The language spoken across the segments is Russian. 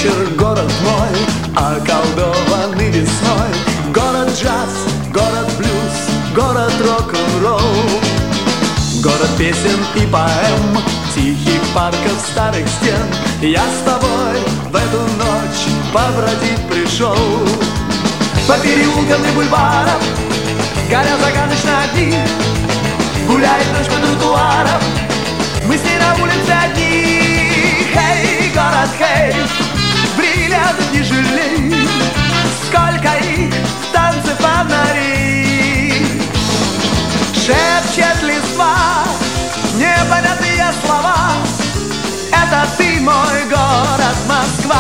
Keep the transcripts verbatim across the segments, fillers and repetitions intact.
вечер, город мой, околдованный весной. Город джаз, город блюз, город рок-н-ролл. Город песен и поэм, тихих парков, старых стен. Я с тобой в эту ночь побродить пришел. По переулкам и бульварам горят загадочные огни. Гуляет ночь по тротуарам, мы с ней на улице одни. Хей, город, хей, бриллиантов не жалей. Сколько их в танце фонарей. Шепчет листва непонятные слова. Это ты, мой город, Москва.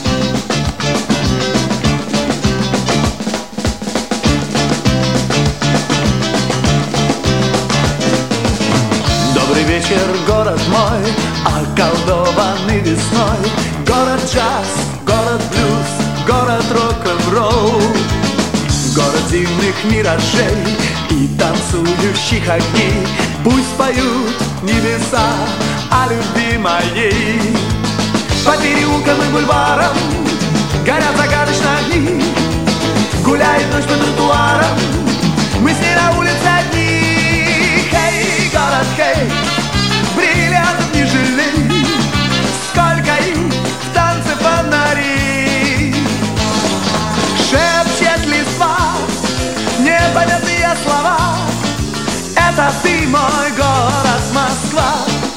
Добрый вечер, город мой, околдованный весной. Город джаз, город блюз, город рок-н-ролл. Город зимних миражей и танцующих огней. Пусть поют небеса о любви моей. По переулкам и бульварам горят загадочные огни. Гуляет ночь по тротуарам, мы с ней на улице одни. Хей, город, хей, бриллиантов не жалей. Сколько их в танце фонарей. Шепчет листва непонятные слова. Это ты, мой город, Москва.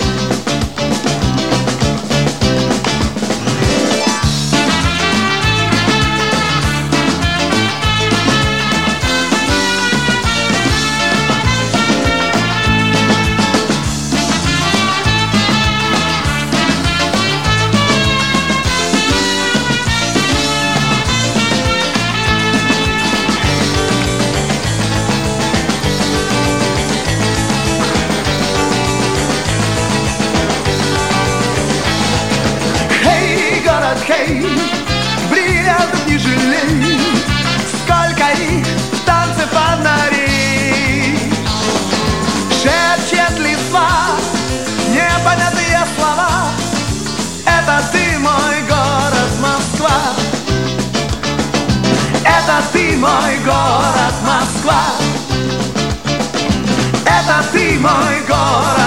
Хей, бриллиантов не жалей. Сколько их в танце фонарей. Шепчет листва непонятные слова. Это ты, мой город, Москва. Это ты, мой город, Москва. Это ты, мой город.